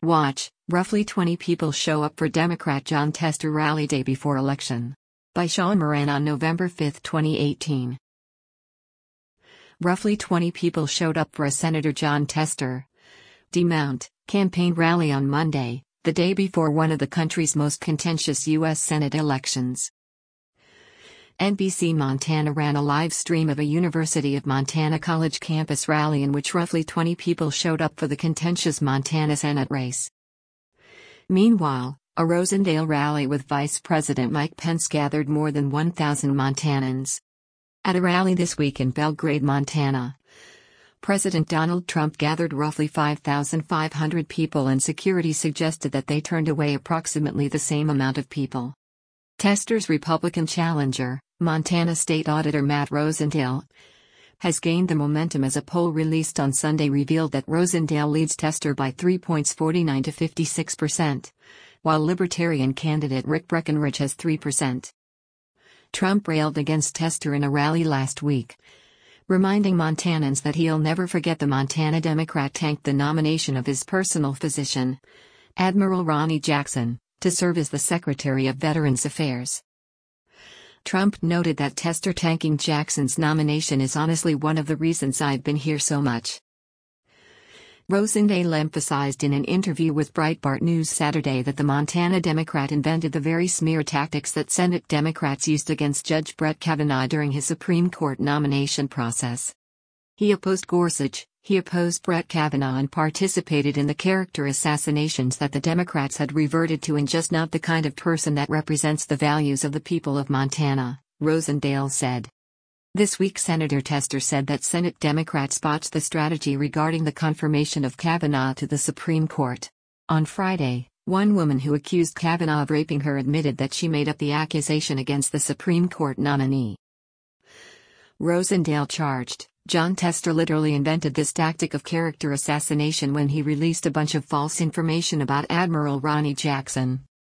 Watch, roughly 20 people show up for Democrat Jon Tester rally day before election. By Sean Moran on November 5, 2018. Roughly 20 people showed up for a Senator Jon Tester DeMount campaign rally on Monday, the day before one of the country's most contentious U.S. Senate elections. NBC Montana ran a live stream of a University of Montana college campus rally in which roughly 20 people showed up for the contentious Montana Senate race. Meanwhile, a Rosendale rally with Vice President Mike Pence gathered more than 1,000 Montanans. At a rally this week in Belgrade, Montana, President Donald Trump gathered roughly 5,500 people, and security suggested that they turned away approximately the same amount of people. Tester's Republican challenger, Montana State Auditor Matt Rosendale, has gained the momentum as a poll released on Sunday revealed that Rosendale leads Tester by 3 points, 49 to 56%, while Libertarian candidate Rick Breckenridge has 3%. Trump railed against Tester in a rally last week, reminding Montanans that he'll never forget the Montana Democrat tanked the nomination of his personal physician, Admiral Ronnie Jackson, to serve as the Secretary of Veterans Affairs. Trump noted that Tester tanking Jackson's nomination is honestly one of the reasons I've been here so much. Rosendale emphasized in an interview with Breitbart News Saturday that the Montana Democrat invented the very smear tactics that Senate Democrats used against Judge Brett Kavanaugh during his Supreme Court nomination process. He opposed Gorsuch, he opposed Brett Kavanaugh, and participated in the character assassinations that the Democrats had reverted to, and just not the kind of person that represents the values of the people of Montana, Rosendale said. This week Senator Tester said that Senate Democrats botched the strategy regarding the confirmation of Kavanaugh to the Supreme Court. On Friday, one woman who accused Kavanaugh of raping her admitted that she made up the accusation against the Supreme Court nominee. Rosendale charged, Jon Tester literally invented this tactic of character assassination when he released a bunch of false information about Admiral Ronnie Jackson.